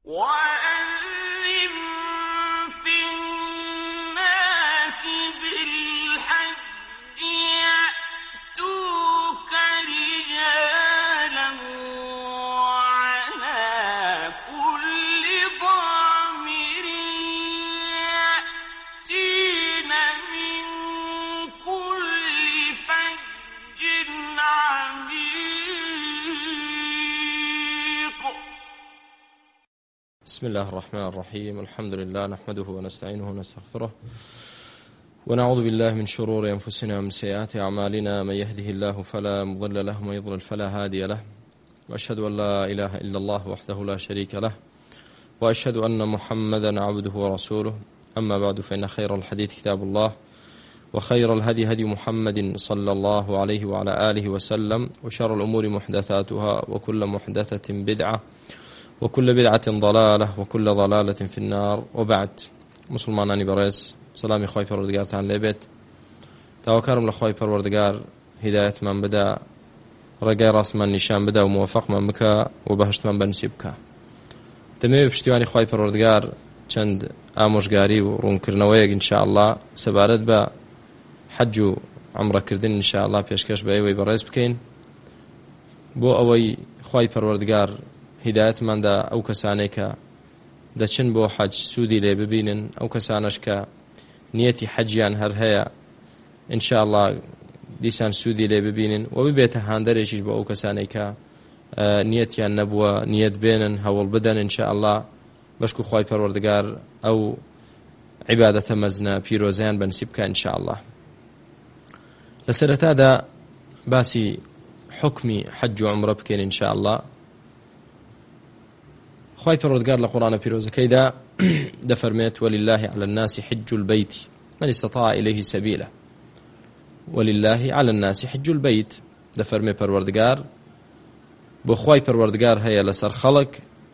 وأذن في الناس بالحج يأتوك رجالا وعلى كل ضامر يأتين من كل فج عميق. بسم الله الرحمن الرحيم. الحمد لله نحمده ونستعينه ونستغفره ونعوذ بالله من شرور أنفسنا ومن سيئات أعمالنا. من يهده الله فلا مضل له ومن يضلل فلا هادي له، وأشهد أن لا إله إلا الله وحده لا شريك له، وأشهد أن محمدا عبده ورسوله. أما بعد، فإن خير الحديث كتاب الله، وخير الهدي هدي محمد صلى الله عليه وعلى آله وسلم، وشر الأمور محدثاتها، وكل محدثة بدعة، وكل بدعة ضلالة، وكل ضلالة في النار. وبعد، مسلمانانی بەڕێز، سلامی خۆی پەروەردگارتان لێبێت. تاوەکارم لە خۆی پەروەردگار هیدایەتمان بدا، ڕێگای ڕاستمان نیشان بدا و موفقمان بکە و بەهشتمان بەنسیب بکە. دەمەوێت پشتیوانی خۆی پەروەردگار چەند ئامۆژگاری و ڕوونکردنەوەیەک ئینشاءالله سەبارەت بە حەج و عومرەکردن ئینشاءالله پێشکەش بە ئێوەی بەڕێز بکەین، بۆ ئەوەی خۆی پەروەردگار هیدایەتماندا ئەو کەسانەی کە دەچن بۆ حەج سوودی لێ ببینن، ئەو کەسانش کە نیەتی حەجیان هەر هەیە ئینشاءالله دیسان سوودی لێ ببینن، و ببێتە هاندەرێکیش بۆ ئەو کەسانەی کە نیەتیان نەبووە نیەت بێنن، هەوڵ بدەن ئینشاءالله بەشک و خۆی پەروەردگار ئەو عیبادەتە مەزنە پیرۆزیان بەنسیب بکە ئینشاءالله. لە سەرەتادا باسی حکمی حەج و عومرە بکەین ئینشاءالله. خواهی پروردگار لقرآن پیروزکیدا دفرميت ولله على الناس حج البيت من استطاع إليه سبيله. ولله على الناس حج البيت دفرمي پروردگار بو خواهی پروردگار هيا لسر خلق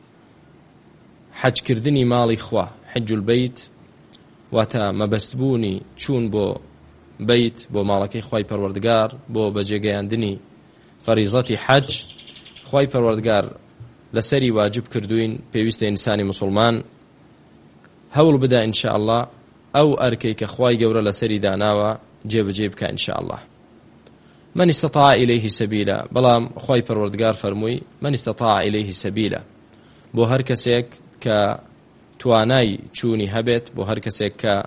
حج كردني مالي خوا. حج البيت واتا مبستبوني چون بو بيت بو مالكي خواهی پروردگار بو بجيگياندني فريضتي حج. خواهی پروردگار لسری واجب کردوین پێویستە ئینسانی مسلمان هەوڵ بدا ئینشاءالله ئەو ئەرکەی کە خوای گەورە لەسەری داناوە جێبەجێ بکە ئینشاءالله. من استطاع إليه سبيلا، بەڵام خوای پەروەردگار فەرمووی من استطاع إليه سبيلا، بۆ هەر کەسێک کە توانای چوونی هەبێت، بۆ هەر کەسێک کە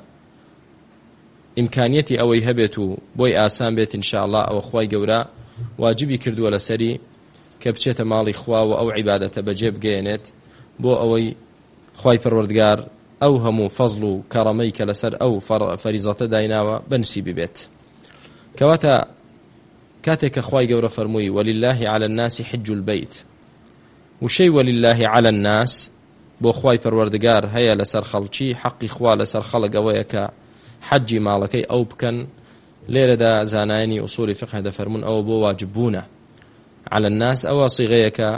ئیمکانیەتی ئەوەی هەبێت و بۆی ئاسان بێت ئینشاءالله ئەوە خوای گەورە واجبی کردووە لەسەری کە بچێتە ماڵی خوا و ئەو عیبادەتە بەجێ بگەێنێت، بۆ ئەوەی خوای پەروەردگار ئەو هەموو فەزڵ و کەڕەمەی کە لەسەر ئەو فەریزەتە دایناوە بەنسی ببێت. کەواتە کاتێک کە خوای گەورە فەرمووی ولله على الناس حج البيت، وشەی ولله على الناس بۆ خوای پەروەردگار هەیە لەسەر خەڵکی، حەقی خوا لەسەر خەڵک ئەوەیە کە حەجی ماڵەکەی ئەو بکەن. لێرەدا زانایانی ئوسولی فقه دەفەرمون ئەوە بۆ واجببوونە. على الناس أو صيغيك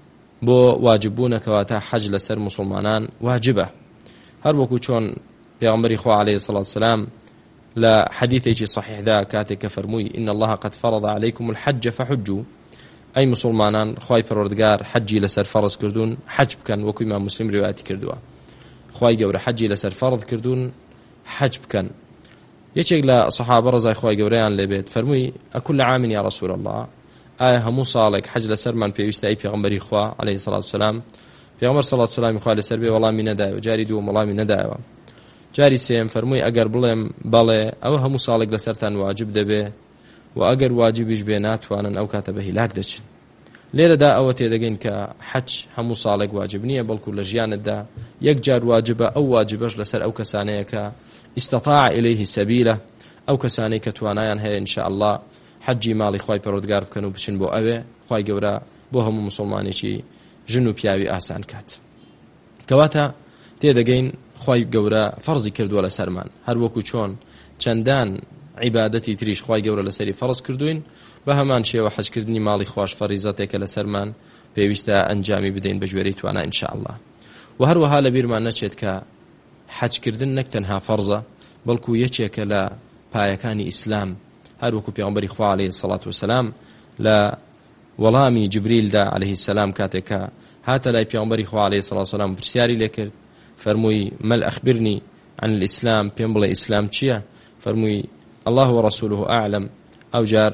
بو واجبون كواتا حج لسر مسلمانان واجبة. هر وكو چون پیغمبر خوا عليه الصلاة والسلام لا حديثي صحيح ذا كاتك فرموي إن الله قد فرض عليكم الحج فحجوا، أي مسلمانان خواي پروردگار حجي لسر فرض كردون حج بكن، وكو إمام مسلم رواياتي كردوا خواي گەورە حجي لسر فرض كردون حج بكن. يچێک لە صحابة رضای خواي گەورەیان لێبێت فەرمووی أكل عام يا رسول الله، ئایا هەموو ساڵێک حەج لەسەرمان پێویستە ئەی پێغەمبەری خوا عەلەیهی سەڵات وسەلام؟ پێغەمبەر سەڵات وسەلامی خوا لەسەر بێ وەڵامی نەدایەوە. جاری دووەم وەڵامی نەدایەوە. جاری سێم فەرمووی ئەگەر بڵێم بەڵێ ئەوە هەموو ساڵێک لەسەرتان واجب دەبێ، و ئەگەر واجبیش بێ ناتوانن ئەو کاتە بە هیلاک دەچن. لێرەدا ئەوە تێدەگەین کە حەج هەموو ساڵێک واجب نییە، بەڵکو لە ژیانتدا یەک جار واجبە. ئەو واجبەش لەسەر ئەو کەسانەیە کە استطاع إليه سبيلا، ئەو کەسانەی کە توانایان هەیە ئینشاءالله حەجی ماڵی خوای پەروەردگار بکەن و بچن بۆ ئەوێ خوای گەورە بۆ هەموو مسلمانێکی ژن و پیاوی ئاسان کات. کەواتە تێدەگەین خوای گەورە فەرزی کردووە لەسەرمان، هەر وەکو چۆن چەندان عیبادەتی تریش خوای گەورە لەسەری فەرز کردوین، بە هەمان شێوە حەجکردنی ماڵی خوش فەریزەتێکە لەسەرمان پێویستە ئەنجامی بدەین بە ژێرەی توانە ئینشاءالله. و هەروەها لە بیرمان نەچێت کە حەجکردن نەک تەنها فەرزە، بەڵکو یەکێکە لە پایەکانی ئیسلام. هەر وەکو پێغەمبەری خوا عەلەیهی سەڵات وسەلام لە وەڵامی جبریلدا عەلەیهی سەلام کاتێک کە هاتە لای پێغەمبەری خوا عەلەیهی سەڵاتو وسەلام پرسیاری لێ کرد فەرمووی مەل ئەخبرنی عن الإسلام پێم بڵێ ئیسلام چییە فەرمووی الله ورسوله أعلم ئەو جار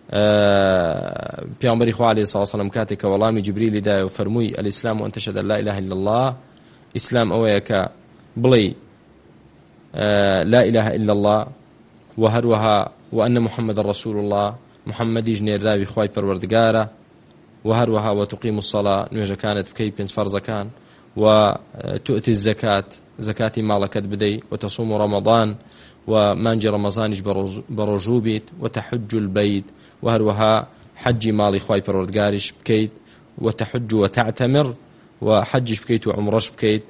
پێغەمبەری خوا عەلەیهی سەڵاتو وسەلام کاتێک کە وەڵامی جیبریلی دایە و فەرمووی الإسلام أن تشهد أن لا إله إلا الله ئیسلام ئەوەیە کە بڵێ لا إله إلا الله وهروها وأن محمد رسول الله محمدی ژنێراوی خوای پەروەردگارە وهروها وتقيم الصلاة نوێژە كانت بكي بين فرزكان وتؤتي الزكاة زكاة مالكت بدي وتصوم رمضان ومانجي رمضانش بروجوبيت وتحج البيت وهروها حج مالي خواي پروردگارش بكيت وتحج وتعتمر وحجش بكيت وعمرش بكيت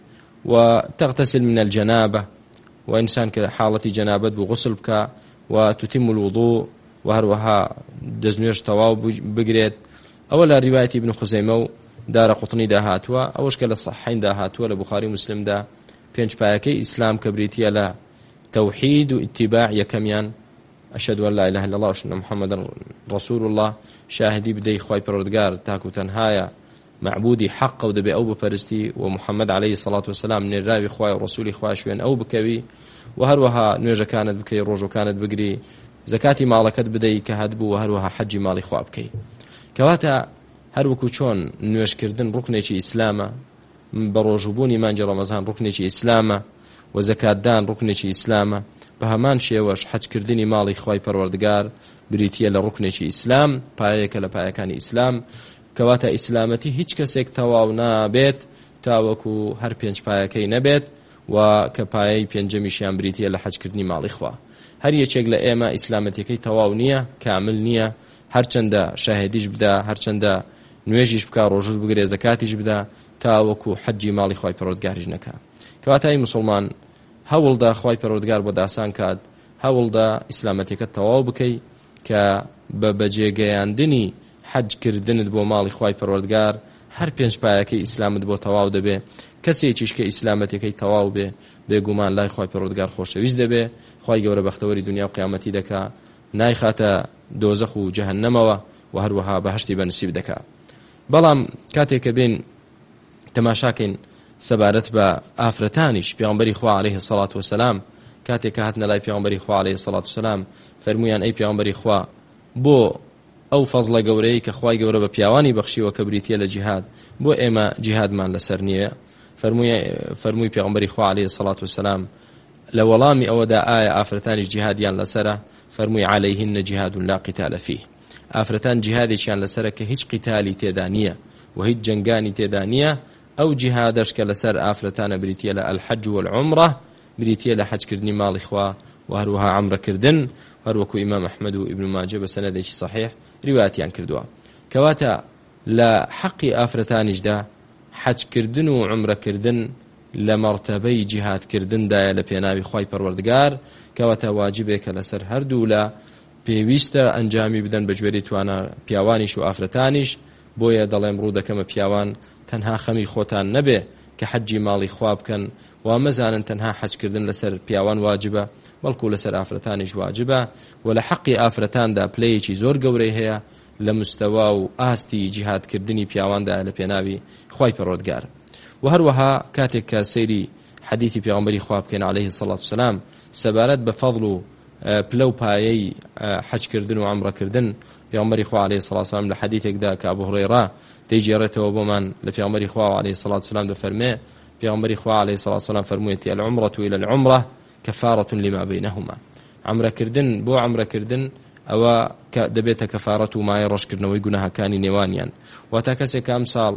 وتغتسل من الجنابة وإنسان كحالة جنابة بغسل بك وتتم الوضوء وهروها دزنيش تواو بقريت أولا رواية ابن خزيمة دار قطني دا هاتوا أوش كلا صحين دا هاتوا لبخاري مسلم دا بينج بايكي إسلام كبريتيا لا توحيد واتباع يكميان أشهد أن لا إله إلا الله وأن محمد رسول الله شاهدي بدي خواي پروردگار تاكو تنهايا معبودي حق ودبي أو بفرستي ومحمد عليه الصلاة والسلام من الراوي خواي ورسولي خواي شوين أو بكوي وهروها نوجة كانت بكي روجو كانت بقري زكاتي مالكت بدي كهدبو وهروها حج مالي خوا بكي كواتا هەروەکو چۆن نوێژکردن ڕوکنێکی ئیسلامە بەڕۆژوبوونی مانجی ڕەمەزان ڕوکنێکی ئیسلامە و زەکاتدان ڕوکنێکی ئیسلامە بە هەمان شێوەش حەجکردنی ماڵی خوای پەروەردگار بریتیە لە ڕوکنێکی ئیسلام پایەیەکە لە پایەکانی ئیسلام کەواتە ئیسلامەتی هیچ کەسێک تەواو نابێت تاوەکو هەر پێنج پایەکەی نەبێت و کە پایەی پێنجەمیشیان بریتیە لە حەجکردنی ماڵی خوا هەر یەکێک لە ئێمە ئیسلامەتیەکەی تەواو نییە کامل نییە هەرچەندە شاهدیش بدا هەرچەندە نوێژیش بکە ڕۆژوش بگرێ زەکاتیش بدا تا وەکو حەجی ماڵی خوای پەروەردگاریش نەکا کەواتای مسلمان هەوڵدا خوای پەروەردگار بۆ داسان کات هەوڵدا ئیسلامەتیەکەت تەواو بکەی کە بە بەجێگەیاندنی حەجکردنت بۆ ماڵی خوای پەروەردگار هەر پێنج پایەکەی ئیسلامت بۆ تەواو دەبێ کەسێکیش کە ئیسلامەتیەکەی تەواو بێ بێگومان لای خوای پەروەردگار خۆشەویست دەبێ خوای گەورە بەختەوەری دنیا و قیامەتی دەکا نایخاتە دۆزەخ و جەهەنەمەوە و هەروەها بەهەشتی بەنسیب دەکا بەڵام کاتێک کە بین تەماشاکەین سەبارەت بە ئافرەتانیش پێغەمبەری خوا عەلەیهی سەڵات وسەلام کاتێک کە هاتنە لای پێغەمبەری خوا عەلەیهی سەڵات وسەلام فەرموویان ئەی پێغەمبەری خوا بۆ ئەو فەزڵە گەورەی کە خوای گەورە بە پیاوانی بەخشیوە کە بریتیە لە جیهاد بۆ ئێمە جیهادمان لەسەر نییە فەرمووی پێغەمبەری خوا عەلەیهی سەڵات وسەلام لە وەڵامی ئەوەدا ئایا ئافرەتانیش جیهادیان لەسەرە فەرمووی عەلەیهن جیهاد لا قتال فيه ئافرەتان جیهادێکیان لەسەرە کە هیچ قیتالی تێدا نییە و هیچ جەنگانی تێدا نییە ئەو جیهادەش کە لەسەر ئافرەتانە بریتیە لە الحەج والعومرە بریتیە لە حەجکردنی ماڵی خوا و هەروەها عومرەکردن هەروەکو ئیمام ئەحمەد و ئیبن ماجە بە سەنەدێکی صحیح ریوایەتیان کردووە کەواتە لە حەقی ئافرەتانیشدا حەجکردن و عومرەکردن لە مەرتەبەی جیهادکردندایە لە پێناوی خوای پەروەردگار کەواتە واجبێکە لەسەر هەردوو لە پێویستە ئەنجامی بدەن بە گوێرەی توانە پیاوانیش و ئافرەتانیش بۆیە دەڵێم ڕوو دەکەمە پیاوان تەنها خەمی خۆتان نەبێ کە حەجی ماڵی خوا بکەن و مەزانن تەنها حەجکردن لەسەر پیاوان واجبە بەڵکو لەسەر ئافرەتانیش واجبە و لە حەقی ئافرەتاندا پلەیەکی زۆر گەورەی هەیە لە مستەوا و ئاستی جیهادکردنی پیاواندا لە پێناوی خوای پەروەردگار و هەروەها کاتێک کە سەیری حەدیثی پێغەمبەری خوا بکەین عەلەیهی سەڵات وسەلام سەبارەت بە فەضڵ و پلە و پایەی حەجکردن و عومرەکردن پێغەمبەری خوا عەلەیهی سەڵات وسەلام لە حەدیثێکدا کە ئەبوو هورەیرە دەیگێڕێتەوە بۆمان لە پێغەمبەری خوا عەلەیهی سەڵات وسەلام دەفەرمێ پێغەمبەری خوا عەلەیهی سەڵات وسەلام فەرموویەتی العومرة إلى العومرة كفارة لما بينهما عومرەکردن بۆ عومرەکردن ئەوە دەبێتە کەفارەت و مایە ڕەشکردنەوەی گوناهەکانی نێوانیان واتە کەسێک ئەم ساڵ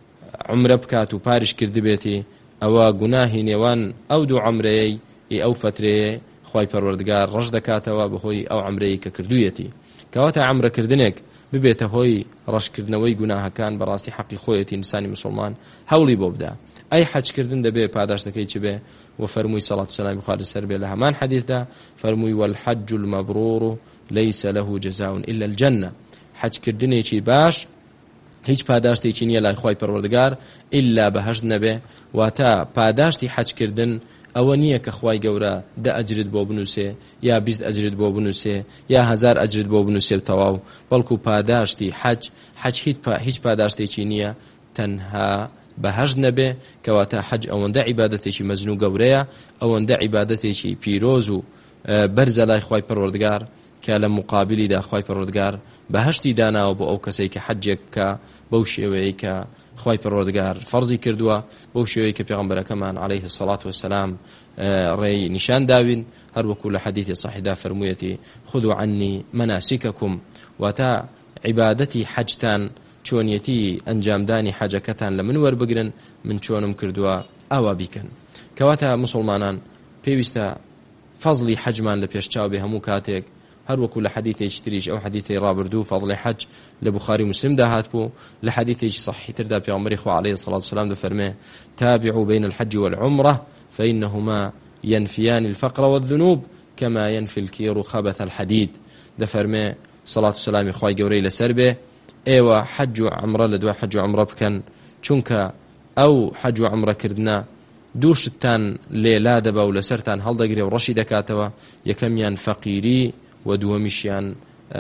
عومرە بکات و پاریش کردبێتی ئەوە گوناهی نێوان ئەو دوو عومرەیەی ئەو فترەیە خوای پەروەردگار ڕەش دەکاتەوە بەهۆی ئەو عومرەیە کە کردوویەتی کەواتە عومرەکردنێک ببێتە هۆی ڕەشکردنەوەی گوناهەکان بەڕاستی حەقی خۆیەتی ئینسانی مسلمان هەوڵی بۆ بدە ئەی حەجکردن دەبێ پاداشتەکەی چ بێ و فەرمووی سەڵات وسەلامی خوا لەسەر بێ لە هەمان حەدیثدا فەرمووی والحەج المەبرور ليس له جزاء إلا الجنة حەجکردنێکی باش هیچ پاداشتێکی نییە لای خوای پەروەردگار ئیلا بەهەشت نەبێ واتە پاداشتی حەجکردن ئەوە نییە کە خوای گەورە 10 ئەجرت بۆ بنووسێ یا 20 ئەجرت بۆ بنووسێ یا 1000 ئەجرت بۆ بنووسێ تەواو بەڵکو پاداشتی حەج هیچ پاداشتێکی نییە تەنها بەهەشت نەبێ کەواتە حەج ئەوەندە عیبادەتێکی مەزن و گەورەیە ئەوەندە عیبادەتێکی پیرۆز و بەرزە لای خوای پەروەردگار کە لە مقابلیدا خوای پەروەردگار بەهەشتی داناوە بۆ ئەو کەسەی کە حەجێک بکە بەو شێوەیە کە خوای پەروەردگار فەرزی کردووە بەو شێوەیە کە پێغەمبەرەکەمان عەلەیهی السەڵات وەسەلام ڕێی نیشان داوین هەروەکو لە حەدیثی صحیحدا فەرموویەتی خذوا عنی مناسککم واتە عیبادەتی حەجتان چۆنیەتی ئەنجامدانی حەجەکەتان لە من وەربگرن من چۆنم کردووە ئاوا بیکەن کەواتە مسلمانان پێویستە فەزلی حەجمان لە پێشچاو بێ هەموو کاتێک هەروەکو لە حەدیثێکی تریش ئەو حەدیثەی ڕابردوو فەضلی حەج لە بوخاری مسلمدا هاتبوو لە حەدیثێکی صحیحتردا پێغەمبەری خوا عەلەیهی الصلاة والسلام دەفەرمێ تابعوا بين الحج والعمرة فإنهما ينفيان الفقر والذنوب كما ينفي الكير خبث الحديد دەفەرمێ صلاة والسلامی خوای گەورەی لەسەر بێ ئێوە حەج و عمرە لە دوای حەج و عمرە بکەن چونکە ئەو حەج و عمرەکردنە دوو شتان لێلا دەبا و لەسەرتان هەڵدەگرێ و ڕەشی دەکاتەوە یەکەمیان فەقیری و دووەمیشیان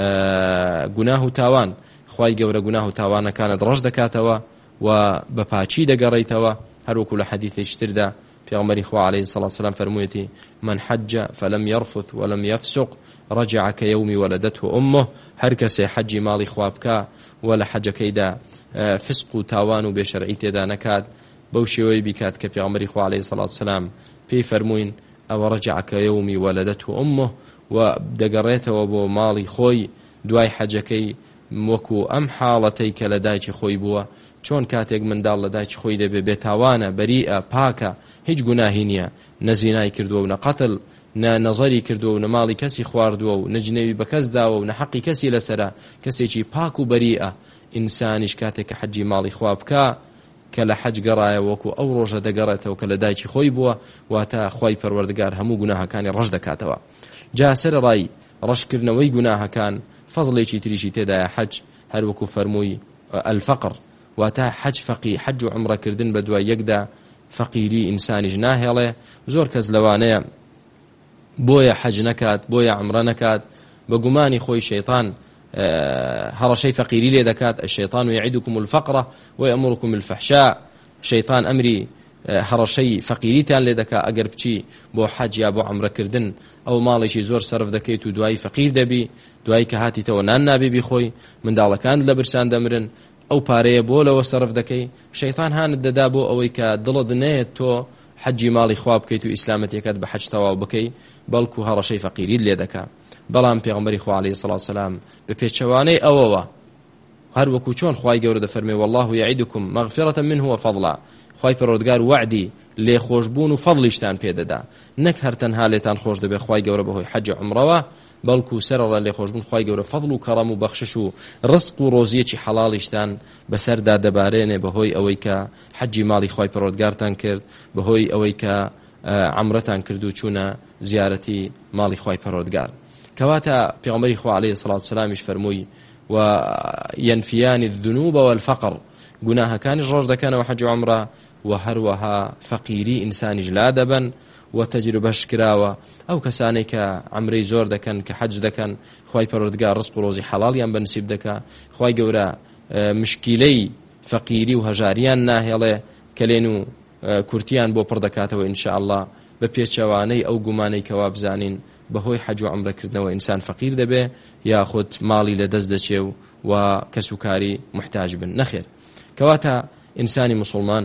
گوناه و تاوان خوای گەورە گوناه و تاوانەکانت ڕەش دەکاتەوە و بە پاچی دەگەڕێیتەوە هەروەکو لە حەدیثێکی تردا پێغەمبەری خوا عەلەیهی الصلاة والسلام فەرموویەتی من حەجە فەلەم يرفث ولم يفسق رجع كيوم ولدته أمه هەر کەسێ حەجی ماڵی خوا بکە و لە حەجەکەیدا فسق و تاوان و بێشەرعی تێدا نەکات بەو شێوەی بیکات کە پێغەمبەری خوا عەلەیهی الصلاة والسلام پێی فەرمووین ئەوە رجع كيوم ولدته أمه و دەگەڕێتەوە بۆ ماڵی خۆی دوای حەجەکەی وەکو ئەم حاڵەتەی کە لە دایکی خۆی بووە چۆن کاتێک منداڵ لە دایکی خۆی دەبێ بێتاوانە بەریئە پاکە هیچ گوناهی نییە نەزینای کردووە و نەقەتڵ نەنەزەری کردووە و نەماڵی کەسی خواردووە و نەجنێوی بە کەس داوە و نەحەقی کەسی لەسەرە کەسێکی پاک و بەریئە ئینسانیش کاتێک کە حەجی ماڵی خوا بکە کە لە حەج گەڕایە وەکو ئەو ڕۆژە دەگەڕێتەوە کە لە دایکی خۆی بووە واتە خوای پەروەردگار هەموو گوناهەکانی ڕەش دەکاتەوە جا سەرەڕای ڕەشکردنەوەی گوناهەکان فەزڵێکی تریشی تێدایە حەج هەروەکو فەرمووی الفەقر واتە حەج و عومڕەکردن بە دوای یەکدا فەقیری ئینسانیش ناهێڵێ زۆر کەس لەوانەیە بۆیە حەج نەکات بۆیە عومڕە نەکات بە گومانی خۆی شەیطان هەڕەشەی فەقیری لێ دەکات الشەیطان یعیدکم الفەقر ویأمرکم بالفەحشاء شەیطان ئەمری هەڕەشەی فەقیریتان لێ دەکات ئەگەر بچی بۆ حەج یا بۆ عومڕەکردن ئەو ماڵێکی زۆر سەرف دەکەیت و دوای فەقیر دەبی دوای کە هاتیتەوە نان نابێ بیخۆی منداڵەکان لە برسان دەمرن ئەو پارەیە بۆ لەوە سەرف دەکەی شەیطان هانت دەدا بۆ ئەوەی کە دڵت نەیەت تۆ حەجی ماڵی خوا بکەیت و ئیسلامەتیەکەت بە حەج تەواو بکەی بەڵکو هەڕەشەی فەقیریت لێ دەکات بەڵام پێغەمبەری خوا عەلەیهی الصلاة والسلام بە پێچەوانەی ئەوەوە هەروەکو چۆن خوای گەورە دەفەرمێ والله یعیدکم مەغفرة منه وفضلا خوای پەروەردگار وعدی لێخۆشبوون و فەضلیشتان پێدەدا نەک هەر تەنها لێتان خۆش دەبێ خوای گەورە بەهۆی حەج عومڕەوە بەڵکو سەرەڕا لێخۆشبوون خوای گەورە فەضل و کەڕەم و بەخشش و ڕزق و ڕۆزیەکی حەڵاڵیشتان بەسەردا دەبارێنێ بەهۆی ئەوەی کە حەجی ماڵی خوای پەروەردگارتان کرد بەهۆی ئەوەی کە عومڕەتان کرد و چوونە زیارەتی ماڵی خوای پەروەردگار کەواتە پێغەمبەری خوا عەلەیهی الصلاة والسلامیش فەرمووی و ينفيان الذنوب والفقر گوناهەکانیش ڕۆژ دەکەنەوە حەج و عومڕە و هەروەها فەقیری ئینسانیش لا دەبن و تەجروبەش کراوە ئەو کەسانەی کە عومرەی زۆر دەکەن کە حەج دەکەن خوای پەروەردگار ڕزق و ڕۆزی حەڵاڵیان بەنسیب دەکات خوای گەورە مشکیلەی فەقیری و هەژاریان ناهێڵێ کەلێن و کورتیان بۆ پڕ دەکاتەوە ئینشاء الله بە پێچەوانەی ئەو گومانەی کەوا بزانین بەهۆی حەج و عومڕەکردنەوە ئینسان فەقیر دەبێ یاخود ماڵی لەدەست دەچێ و کەسوکاری محتاج بن نەخێر کەواتە ئینسانی مسلمان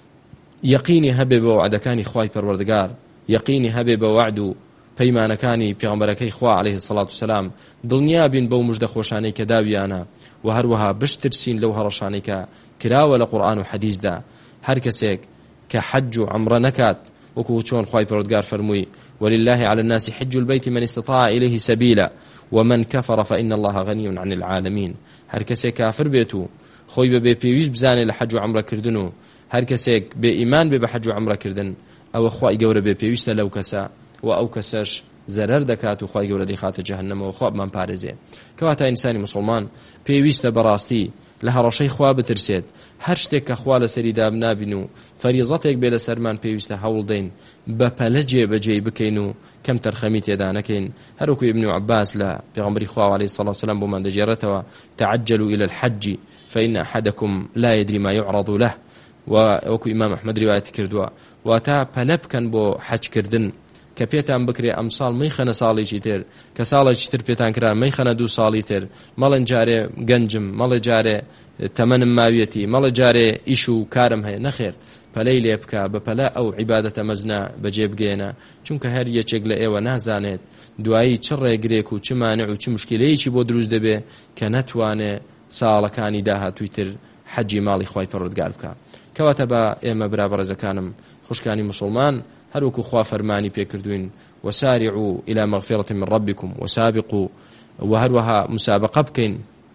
یەقینی هەبێ بە وعدەکانی خوای پەروەردگار یەقینی هەبێ بە وعد و پەیمانەکانی پێغەمبەرەکەی خوا عەلەیهی الصلاة والسلام دڵنیا بین بەو موژدە خۆشانەی کە داویانە و هەروەها بشترسین لەو هەڕەشانەی کە کراوە لە قورئان و حەدیثدا هەر کەسێک کە حەج و عومڕە نەکات وەکو چۆن خوای پەروەردگار فەرمووی ولله على الناس حج البيت من استطاع إليه سبيلا ومن كفر فإن الله غني عن العالمين هر کەسێک کافر بێت و خۆی بەبێ پێویست بزانێ لە حەج و عومڕەکردن و هەر کەسێک بێ ئیمان بێ بە حەج و عومڕەکردن ئەوە خوای گەورە بێ پێویستە لەو کەسە و ئەو کەسەش زەرەر دەکات و خوای گەورە دەیخاتە جەهەنەمەوە خوا بمان پارێزێ کەواتە ئینسانی مسلمان پێویستە بەڕاستی لە هەڕەشەی خوا بترسێت هەر شتێک کە خوا لەسەریدا بنابین و فەریزەتێک بێ لەسەرمان پێویستە هەوڵ دەین بە پەلە جێبەجێی بکەین و کەم تەرخەمی تێدا نەکەین هەروەکو ئیبن عەباس لە پێغەمبەری خوا عەلەیهی الصلاة والسلام بۆمان دەجێڕێتەوە تعجلوا إلى الحج فإن أحدكم لا يدري ما يعرض له وەکو ئیمام ئەحمەد ریوایەتی کردووە واتە پەلە بکەن بۆ حەج کردن کە پێتان بکرێ ئەم ساڵ مەیخەنە ساڵێکی تر کە ساڵێکی تر پێتان کرا مەیخەنە 2 ساڵی تر مەڵێن جارێ گەنجم مەڵێ جارێ تەمەنم ماویەتی مەڵێ جارێ ئیش و کارم هەیە نەخێر پەلەی لێ بکە بە پەلە ئەو عیبادەتە مەزنە بەجێ بگێنە چونکە هەر یەکێک لە ئێوە نازانێت دوایی چ ڕێگرێک و چ مانع و چ مشکلەیەکی بۆ دروست دەبێ کە نەتوانێ ساڵەکانی داهاتووی تر حەجی ماڵی خوای پەروەردگار بکە کەواتە بە ئێمە برابەڕێزەکانم خوشکانی مسلمان هەروەکو خوا فەرمانی پێکردوین وسارعوا إلى مغفرة من ربكم وسابقوا وهروها مسابقة بکەین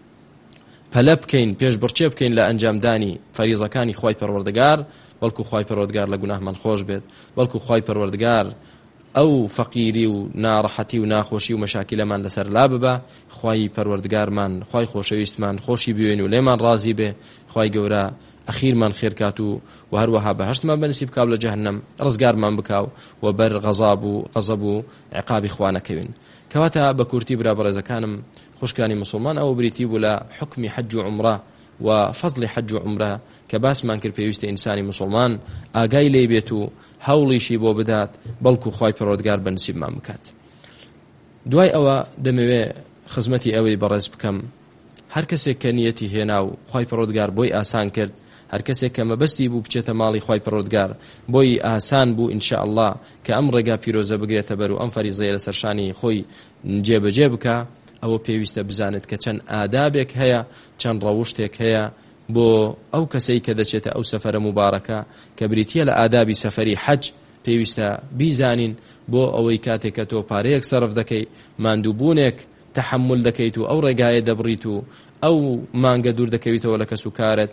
پەلە بکەین پێش بڕچێ بکەین لە ئەنجامدانی فەریزەکانی خوای پەروەردگار بەڵکو خوای پەروەردگار لە گوناهمان خۆش بێت بەڵکو خوای پەروەردگار ئەو فەقیری و ناڕەحەتی و ناخۆشی و مەشاکیلەمان لەسەر لا ببە خوای پەروەردگارمان خوای خۆشەویستمان خۆشی بوێن و لێمان ڕازی بێ خوای گەورە ئەخیرمان خێرکات و هەروەها بەهەشتمان بەنسیب بکاو لە جەهەنەم ڕزگارمان بکاو و بەر غەزەب و عقابی خوا نەکەوین کەواتە بە کورتی برابەڕێزەکانم خوشکانی مسلمان ئەوە بریتی بوو لە حکمی حەج و عومرە و فەضلی حەج و عومرە کە باسمان کرد پێویستە ئینسانی مسلمان ئاگای لێ بێت و هەوڵیشی بۆ بدات بەڵکو خوای پەروەردگار بەنسیبمان بکات دوای ئەوە دەمەوێت خزمەتی ئەوەی بەڕێز بکەم هەر کەسێک کە نیەتی هێنا و خوای پەروەردگار بۆی ئاسان کرد هەر کەسێک کە مەبەستی بوو بچێتە ماڵی خوای پەروەردگار بۆی ئاسان بوو ئینشاءالله کە ئەم ڕێگا پیرۆزە بگرێتە بەر و ئەم فەریزەیە لەسەر شانی خۆی جێبەجێ بکە ئەوە پێویستە بزانێت کە چەند ئادابێک هەیە چەند ڕەوشتێک هەیە بۆ ئەو کەسەی کە دەچێتە ئەو سەفەرە مبارەکە کە بریتیە لە ئادابی سەفەری حەج پێویستە بیزانین بۆ ئەوەی کاتێک کە تۆ پارەیەک سەرف دەکەی ماندووبوونێک تحمل دەکەیت و ئەو ڕێگایە دەبڕیت و ئەو مانگە دوور دەکەویتەوە لە کەس و کارت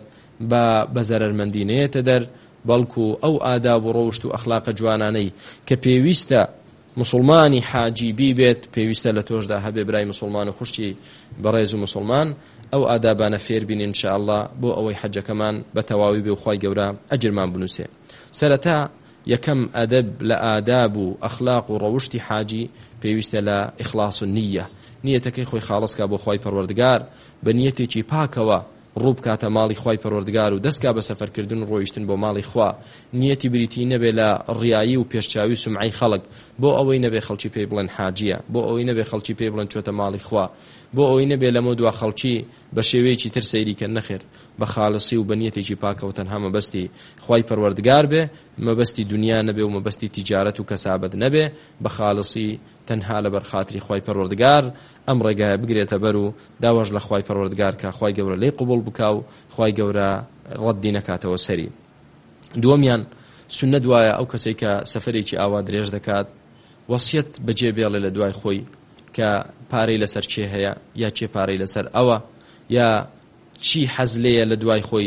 بە زەرەرمەندی نێتە دەر بەڵکو ئەو ئاداب و ڕەوشت و ئەخلاقە جوانانەی کە پێویستە مسلمانی حاجی بیبێت پێویستە لە تۆشدا هەبێ برای مسلمان و خوشتی بەڕێز و مسلمان ئەو ئادابانە فێر بین ئینشاءالله بۆ ئەوەی حەجەکەمان بە تەواوی بێ و خوای گەورە ئەجرمان بنووسێ سەرەتا یەکەم ئەدەب لە ئاداب و ئەخلاق و ڕەوشتی حاجی پێویستە لە ئیخلاص و نیە نیەتەکەی خۆی خاڵسکا بۆ خوای پەروەردگار بە نیەتێکی پاکەوە ڕوو بکاتە ماڵی خوای پەروەردگار و دەستگا بە سەفەرکردن و ڕۆیشتن بۆ ماڵی خوا نیەتی بریتی نەبێ لە ڕیایی و پێشچاوی و سمعی خەڵک بۆ ئەوەی نەبێ خەڵکی پێی بڵێن حاجیە بۆ ئەوەی نەبێ خەڵکی پێی بڵێن چۆتە ماڵی خوا بۆ ئەوەی نەبێ لەمە دوا خەڵکی بە شێوەیەکی تر سەیریکەن نەخێر بە خاڵسی و بە نیەتێکی پاکەوە تەنها مەبەستی خوای پەروەردگار بێ مەبەستی دنیا نەبێ و مەبەستی تیجارەت و کەسابەت نەبێ بە خاڵسی تەنها لەبەر خاتری خوای پەروەردگار ئەم ڕێگایە بگرێتە بەر و داواش لە خوای پەروەردگار کە خوای گەورە لێی قبوڵ بکاو خوای گەورە ڕەدی نەکاتەوە سەری دووەمیان سنەت وایە ئەو کەسێک کە سەفەرێکی ئاوا درێژ دەکات وەسیەت بەجێ بێڵێ لە دوای خۆی کە پارەی لەسەر چێ هەیە یا چێ پارەی لەسەر ئەوە یا چی حەز لێیە لە دوای خۆی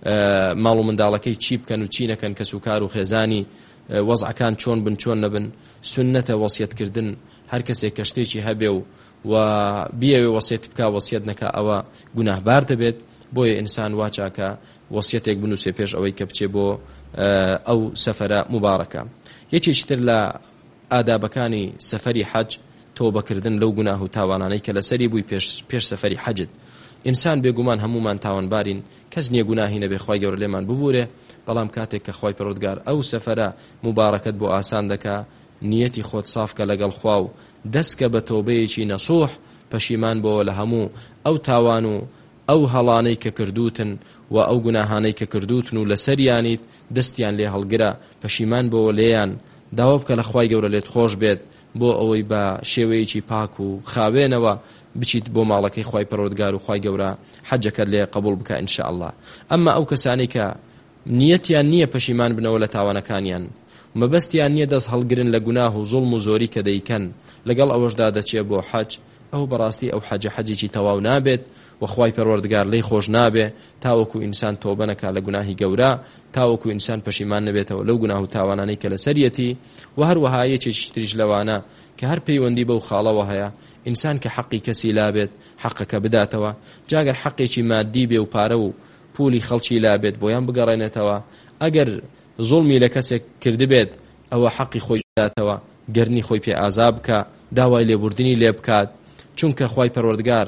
ماڵ و منداڵەکەی چی بکەن و چی نەکەن کەس و کار و خێزانی وەزعەکان چۆن بن چۆن نەبن سنەتە وەسیەتکردن هەر کەسێک کە شتێکی هەبێ و بیەوێ وەسیەت بکە وەسیەت نەکە ئەوە گوناهبار دەبێت بۆیە ئینسان وا چاکە وەسیەتێک بنووسێ پێش ئەوەی کە بچێ بۆ ئەو سەفەرە مبارەکە یەکێکی تر لە ئادابەکانی سەفەری حەج تۆبەکردن لەو گوناه و تاوانانەی کە لەسەری بووی پێش سەفەری حەجت ئینسان بێگومان هەمومان تاوانبارین کەس نییە گوناهی نەبێ خوای گەورە لێمان ببوورێ بەڵام کاتێک کە خوای پەروەردگار ئەو سەفەرە مبارەکەت بۆ ئاسان دەکا نیەتی خۆت سافکە لەگەڵ خوا و دەستکە بە تۆبەیەکی نەسوح پەشیمان بۆ لە هەموو ئەو تاوان و ئەو هەڵانەی کە کردوتن و ئەو گوناهانەی کە کردوتن و لەسەریانیت دەستیان لێ هەڵگرە پەشیمان بۆ لێیان داوا بکە لە خوای گەورە لێت خۆش بێت بۆ ئەوەی بە شێوەیەکی پاک و خاوێنەوە بچیت بۆ ماڵەکەی خوای پەروەردگار و خوای گەورە حەجەکەت لێ قبول بکە ئینشاءالله ئەمما ئەو کەسانی کە نیەتیان نییە پەشیمان بنەوە لە تاوانەکانیان مەبەستیان نییە دەست هەڵگرن لە گوناه و زوڵم و زۆری کە دەیکەن لەگەڵ ئەوەشدا دەچێت بۆ حەج ئەو بەڕاستی ئەو حەجێکی تەواو نابێت وخوای پەروەردگار لی خۆش نابێ تاوەکو ئینسان تۆبە نەکا لە گوناهی گەورە تاوەکو ئینسان پەشیمان نەبێتەوە لەو گوناه و تاوانانەی کە لەسەریەتی و هەروەها یەکێکی تریش لەوانە کە هەر پەیوەندی بەو خاڵەوە هەیە ئینسان کە حەقی کەسی لابێت حەقەکە بداتەوە جاگەر حەقێکی مادی بێ و پارە و پولی خەڵکی لابێت بۆیان بگەڕێنێتەوە ئەگەر زوڵمی لە کەسێک کردبێت ئەوە حەقی خۆی بداتەوە گەرنی خۆی پێ ئازاب بکە داوای لێبوردنی لێ بکات چونکە خوای پەروەردگار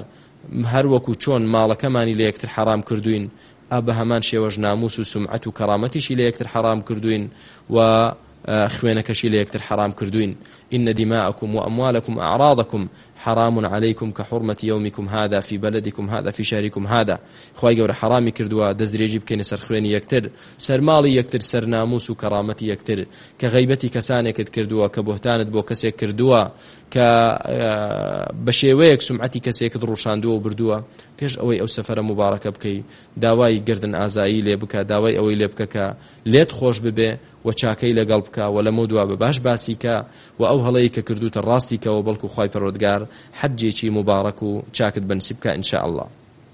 هەر وەکو چۆن ماڵەکەمانی لە یەکتر حرام کردوین بە هەمان شێوەش ناموس و سمعەت و کەرامەتیشی لە یەکتر حرام کردوین و خوێنەکەشی لە یەکتر حرام کردوین. إن دماءكم وأموالكم أعراضكم حرام عليكم كحرمة يومكم هذا في بلدكم هذا في شهركم هذا. خواهی گەورە حرامی کردووە دەستدرێژی بکەینە سەر خوێنی یەکتر، سەر ماڵی یەکتر، سەر ناموس و کەرامەتی یەکتر، کە غەیبەتی کەسانێکت کردووە، کە بۆهتانت بۆ کەسێک کردووە، کە بە شێوەیەک سمعەتی کەسێکت ڕوشاندووە و بردووە، پێش ئەوەی ئەو سەفەرە مبارەکە بکەی داوای گردن ئازایی لێ بکە، داوای ئەوەی لێ بکە کە لێت خۆش ببێ و چاکەی لەگەڵ بکە و لەمە دووە بە باش باسی کە و ئەو هەڵەیە کە کردوتە ڕاستی کەەوە بەڵکو خوای پەروەردگار حەجێکی مبارەک و چاکت بەنسیب بکە ئینشاء الله.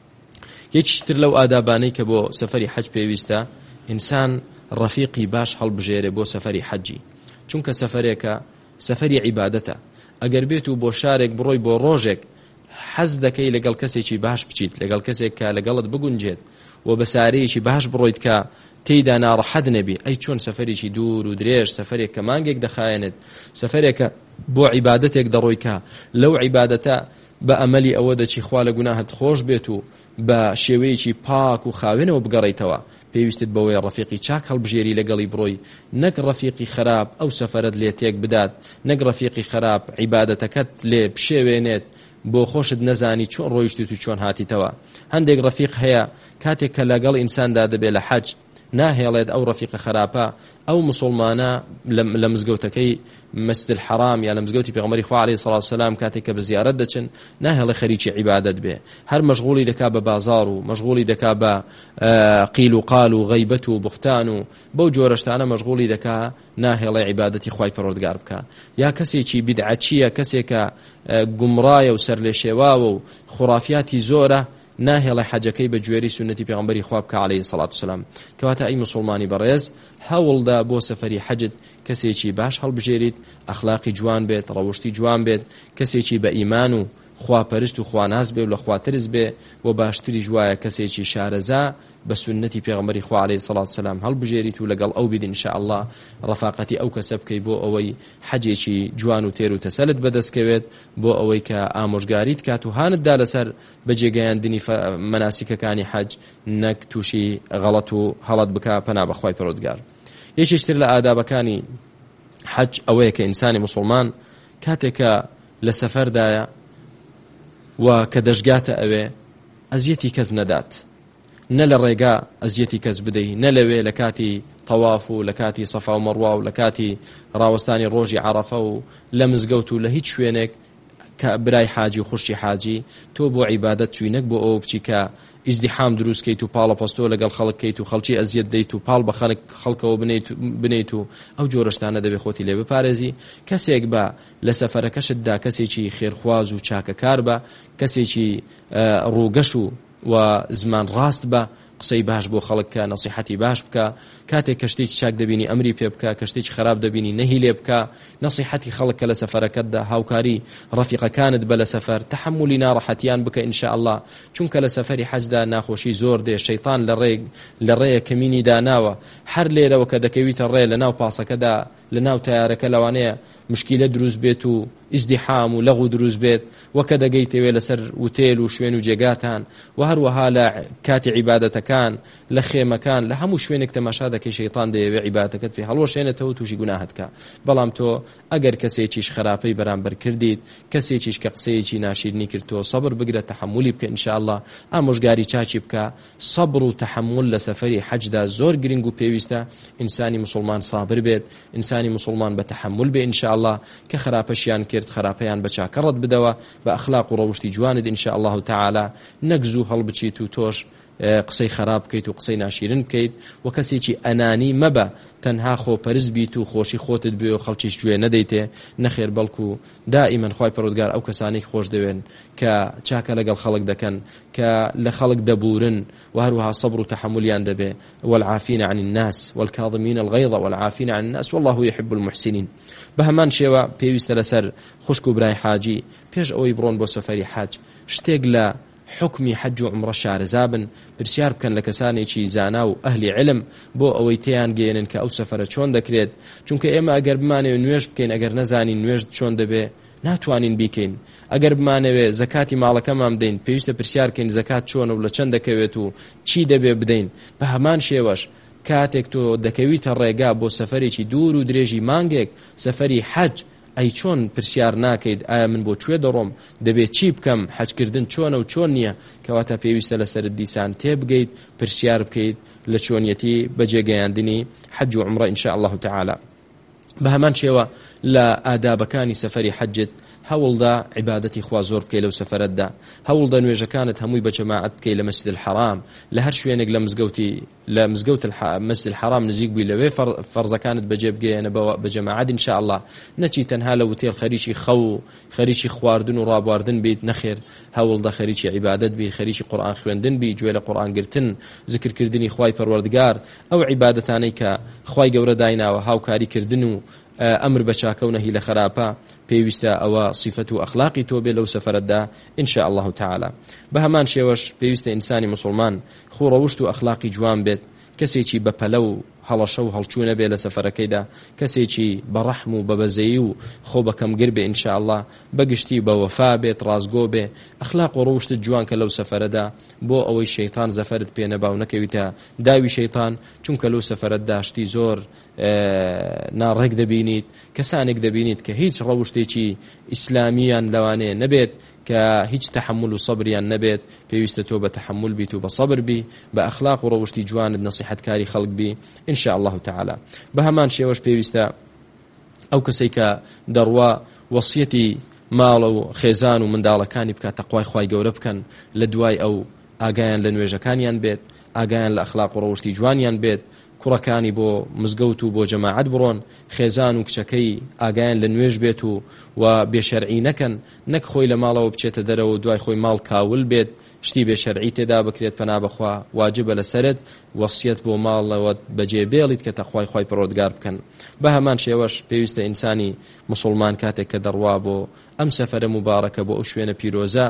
یەکیشتر لەو ئادابانەی کە بۆ سەفەری حەج پێویستە ئینسان ڕەفیقی باش هەڵبژێرێ بۆ سەفەری حەجی، چونکە سەفەرێکە سەفەری عیبادەتە. ئەگەر بێت و بۆ شارێک بڕۆی بۆ ڕۆژێک حەز دەکەی لەگەڵ کەسێکی باش بچیت، لەگەڵ کەسێک کە لەگەڵت بگونجێت و بە سارەیەکی باش بڕۆیت کە تێیدا ناڕەحەت نەبی، ئەی چۆن سەفەرێکی دوور و درێژ، سەفەرێک کە مانگێک دەخایەنێت، سەفەرێکە بۆ عیبادەتێک دەڕۆی کە لەو عیبادەتە بە ئەمەلی ئەوە دەچی خوا لە گوناهت خۆش بێت و بە شێوەیەکی پاک و خاوێنەوە بگەڕیتەوە، پێویستت بەوەی ڕەفیقی چاک هەڵبژێری لەگەڵی بڕۆی، نەک ڕەفیقی خراپ ئەو سەفەرت لێ تێک بدات، نەک ڕەفیقی خراپ عیبادەتەکەت لێ بشێوێنێت بۆ خۆشت نەزانی چۆن ڕۆیشتیت و چۆن هاتیتەوە. هەندێک ڕەفیق هەیە کاتێک کە لەگەڵ ئینساندا دەبێت لە حەج ناهێڵێت ئەو ڕەفیقە خراپە ئەو مسلمانە لە مزگەوتەکەی مەسجد الحرام یا لە مزگەوتی پێغەمبەری خوا عەلەیهی سەڵات وسەلام کاتێک کە بە زیارەت دەچن ناهێڵێ خەریکی عیبادەت بێ، هەر مەشغوڵی دەکا بە بازار و مەشغوڵی دەکا بە قیل و قال و غەیبەت و بوختان و بەو جۆرەشتانە مەشغوڵی دەکا، ناهێڵێ عیبادەتی خوای پەروەردگار بکە. یا کەسێکی بیدعەچیە، کەسێکە گومڕایە و سەر لێ شێواوە و خوڕافیاتی زۆرە، ناهێڵە حەجەکەی بە گوێرەی سنەتی پێغەمبەری خوا بکە عەلەیهی سەڵات وسەلام. کەواتە ئەی مسلمانی بەڕێز هەوڵدا بۆ سەفەری حەجت کەسێکی باش هەڵبژێریت، ئەخلاقی جوان بێت، ڕەوشتی جوان بێت، کەسێکی بە ئیمان و خواپەرست و خواناز بێ و لە خواترز بێ و باشتری جوایە کەسێکی شارەزا بە سنەتی پێغەمبەری خوا عەلەیهی سەڵات وسەلام هەڵبژێریت و لەگەڵ ئەو بیت ئینشاء الله ڕەفاقەتی ئەو کەسە بکەی بۆ ئەوەی حەجێکی جوان و تێر و تەسەلت بەدەستکەوێت، بۆ ئەوەی کە ئامۆژگاریت کات و هانتدا لەسەر بەجێگەیاندنی مەناسیکەکانی حەج، نەک تووشی غەڵەت و هەڵەت بکە پەنا بەخوای پەروەردگار. یەکێشتر لە ئادابەکانی حەج ئەوەیە کە ئینسانی مسلمان کاتێکە لە سەفەردایە و کە دەشگاتە ئەوێ ئەزیەتی کەس نەدات، نە لە ڕێگا ئەزیەتی کەس بدەی، نە لەوێ لە کاتی تەواف و لە کاتی سەفا و مەڕوا و لە کاتی ڕاوەستانی ڕۆژی عەرەفە و لە مزگەوت و لە هیچ شوێنێک کە برای حاجی و خوشتی حاجی تۆ بۆ عیبادەت چووی، نەک بۆ ئەوە بچی کە ئیزدیحام دروستکەیت و پاڵە پەستۆ لەگەڵ خەڵک کەیت و خەڵکی ئەزیەت دەیت و پاڵ بە خەڵکەوە بنیت و ئەو جۆرەشتانە دەبێ خۆتی لێ بپارێزی. کەسێک بە لە سەفەرەکەشتدا کەسێکی خێرخواز و چاکەکار بە، کەسێکی ڕووگەش و زمان ڕاست بە، قسەی باش بۆ خەڵک کە، نەسیحەتی باش بکە، کاتێک کەشتێکی چاک دەبینی ئەمری پێ بکە، کەشتێکی خراپ دەبینی نەهی لێ بکە، نەسیحەتی خەڵک کە لە سەفەرەکەتدا، هاوکاری ڕەفیقەکانت بە لە سەفەر، تەحملی ناڕەحەتیان بکە ئینشاء الله، چونکە لە سەفەری حەجدا ناخۆشی زۆر دێ، شەیطان لە ڕێیە کەمینی داناوە، هەر لێرەوە کە دەکەویتە ڕێ لە ناو پاسەکەدا لە ناو تایارەکە لەوانەیە مشکیلە دروست بێت و ئیزدیحام و لەغو دروست بێت، وەکە دەگەیتەوێ لەسەر وتێل و شوێن و جێگاتان و هەروەها لە کاتی عیبادەتەکان لە خێمەکان لە هەموو شوێنێک تەماشا دەکەی شەیطان دەیەوێ عیبادەتەکەت پێ هەڵوەشێنێتەوە تووشی گوناهت کە. بەڵام تۆ ئەگەر کەسێکیش خراپەی بەرامبەر کردیت، کەسێکیش کە قسەیەکی ناشیرنی کرد، تۆ سەبر بگرە، تەحملی بکە ئینشاء الله، ئامۆژگاری چاچی بکە. سەبر و تەحمل لە سەفەری حەجدا زۆر گرنگ و پێویستە، ئینسانی مسلمان سابر بێت، ئینسانی مسلمان بە تەحمل بێ ئینشاء الله، کە خراپەشیان کرد خراپەیان بە چاکەڕەت بدەوە بە ئەخلاق و ڕەوشتی جوانت ئینشاء الله تعالی، نەک زوو هەڵبچیت و تۆش قسەی خراپ بکەیت و قسەی ناشیرن بکەیت و کەسێکی ئەنانی مەبە، تەنها خۆپەرست بیت و خۆشی خۆتت بێ و خەڵکیش گوێ نەدەیتێ، نەخێر بەڵکو دائیمەن خوای پەروەردگار ئەو کەسانەی خۆش دەوێن کە چاکە لەگەڵ خەڵک دەکەن، کە لە خەڵک دەبورن و هەروەها سەبر و تەحملیان دەبێ. والعافین عن الناس والكاظمین الغیظ والعافین عن الناس والله يحب المحسنین. بە هەمان شێوە پێویستە لەسەر خوشک و برای حاجی پێش ئەوەی بڕۆن بۆ سەفەری حەج شتێک لە حکمی حەج و عومرە شارەزا بن، پرسیار بکەن لە کەسانێکی زانا و ئەهلی علم بۆ ئەوەی تێیان گەێنن کە ئەو سەفەرە چۆن دەکرێت، چونکە ئێمە ئەگەر بمانێ نوێژ بکەین ئەگەر نەزانین نوێژ چۆن دەبێ ناتوانین بیکەین. ئەگەر بمانەوێ زەکاتی ماڵەکەمان بدەین پێویستە پرسیارکەین زەکات چۆنە و لە چەند دەکەوێت و چی دەبێ بدەین. بە هەمان شێوەش کاتێک تۆ دەکەویتە ڕێگا بۆ سەفەرێکی دوور و درێژی مانگێک سەفەری حەج ئەی چۆن پرسیار ناکەیت ئایا من بۆ کوێ دەڕۆم دەبێت چی بکەم حەجکردن چۆنە و چۆن نییە کەواتە پێویستە لەسەرت دیسان تێبگەیت پرسیار بکەیت لە چۆنیەتی بەجێگەیاندنی حەج و عومرە ئینشاء الله تعالی. بە هەمان شێوە لە ئادابەکانی سەفەری حەجت هەوڵدا عیبادەتی خوا زۆر بکەی لەو سەفەرەتدا هەوڵدا نوێژەکانت هەمووی بە جەماعەت بکەی لە مەسجد الحرام لە هەر شوێنێک لە مزگەوت مەسجد الحرام نزیک بووی لەوێ فەرزەکانت بەجێ بگەیەنە بە جەماعەت ئینشاء الله نەچی تەنها لە وتێل خەریکی خەو و خەریکی خواردن و ڕابواردن بیت نەخێر هەوڵدا خەریکی عیبادەت بی خەریکی قورئان خوێندن بی گوێ لە قورئان گرتن ذکرکردنی خوای پەروەردگار ئەو عیبادەتانەی کە خوای گەورە دایناوە هاوکاری کردن و ئەمر بە چاکە و نەهی لە خراپە پێویستە ئەوە صیفەت و ئەخلاقی تۆ بێ لەو سەفەرەتدا ئینشاء الله تعالی. بە هەمان شێوەش پێویستە ئینسانی مسلمان خوڕەوشت و ئەخلاقی جوان بێت کەسێکی بەپەلە و هەڵەشە و هەڵچوونە بێ لە سەفەرەکەیدا کەسێکی بەڕەحم و بەبەزەیی و خۆ بەکەمگر بێ ئینشاء الله بەگشتی بە وەفا بێت ڕازگۆ بێ ئەخلاق و ڕەوشتت جوان کە لەو سەفەرەدا بۆ ئەوەی شەیطان زەفەرت پێ نەبا و نەکەویتە داوی شەیطان چونکە لەو سەفەرەتدا شتی زۆر ناڕێک دەبینیت کەسانێک دەبینیت کە هیچ ڕەوشتێکی ئیسلامیان لەوانەیە نەبێت کە هیچ تحمل و صبریان نەبێت پێویستە تۆ بە تحمل بیت و بە صبر بی بە ئەخلاق و ڕەوشتی جوانت نەسیحەتکاری خەڵک بی ئینشاء الله تعالی. بە هەمان شێوەش پێویستە ئەو کەسەی کە دەڕوا وەسیەتی ماڵ و خێزان و منداڵەکانی بکات تەقوای خوای گەورە بکەن لە دوای ئەو ئاگایان لە نوێژەکانیان بێت ئاگایان لە ئەخلاق و ڕەوشتی جوانیان بێت کوڕەکانی بۆ مزگەوت و بۆ جەماعەت بڕۆن خێزان و کچەکەی ئاگایان لە نوێژ بێت و بێشەرعی نەکەن نەک خۆی لە ماڵەوە بچێتە دەرەوە دوای خۆی ماڵ کاول بێت شتی بێشەرعی تێدا بکرێت پەنا بەخوا واجبە لەسەرت وەسیەت بۆ ماڵەوە بەجێ بێڵیت کە تەخوای خوای پەروەردگار بکەن. بە هەمان شێوەش پێویستە ئینسانی مسلمان کاتێک کە دەڕوا بۆ ئەم سەفەرە مبارەکە بۆ ئەو شوێنە پیرۆزە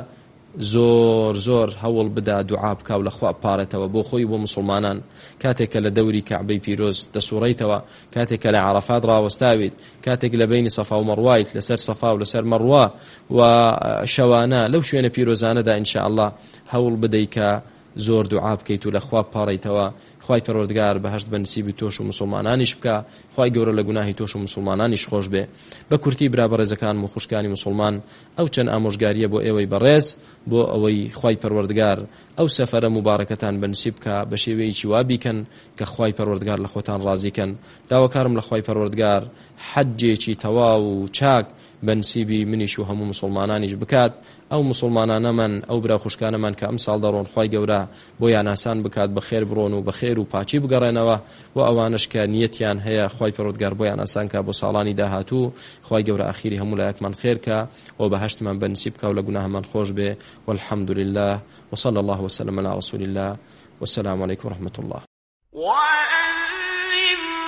زۆر هەوڵ بدا دوعا بکە و لەخوا پارێتەوە بۆ خۆی بۆ مسلمانان کاتێک کە لە دەوری کەعبەی پیرۆز دەسوڕیتەوە کاتێک کە لە عەرەفات ڕاوەستاویت کاتێک لە بینی سەفا و مەڕوایت لەسەر سەفا و لەسەر مەڕوا و شەوانە لەو شوێنە پیرۆزانەدا ئینشاء الله هەوڵ بدەی کە زۆر دوعا بکەیت و لەخوا پاڕیتەوە خوای پەروەردگار بەهەشت بە نسیبی تۆش و مسلمانانیش بکە خوای گەورە لە گوناهی تۆش و مسلمانانیش خۆش بێ. بە کورتی برا بەڕێزەکان و خوشکانی مسلمان ئەو چەند ئامۆژگاریە بۆ ئێوەی بەڕێز بۆ ئەوەی خوای پەروەردگار ئەو سەفەرە مبارەکەتان بە نسیب بکە بە شێوەیەکی وا بیکەن کە خوای پەروەردگار لە خۆتان ڕازیکەن. داواکارم لە خوای پەروەردگار حەجێکی تەواو و چاک بە نسیبی منیش و هەموو مسلمانانیش بکات ئەو مسلمانانەمان ئەو برا خوشکانەمان کە ئەم ساڵ دەڕۆن خوای گەورە بۆیان ئاسان بکات بە خێر بڕۆن و بە خێر و پاچی بگەڕێنەوە و ئەوانش کە نیەتیان هەیە خوای پەروەردگار بۆیان ئاسان کە بۆ ساڵانی داهاتوو خوای گەورە ئاخیری هەموو لایەکمان خێر کە و بەهەشتمان بە نسیب بکە و لە گوناهمان خۆش بێ والحمد لله وصلى الله وسلم على رسول الله والسلام عليكم ورحمة الله.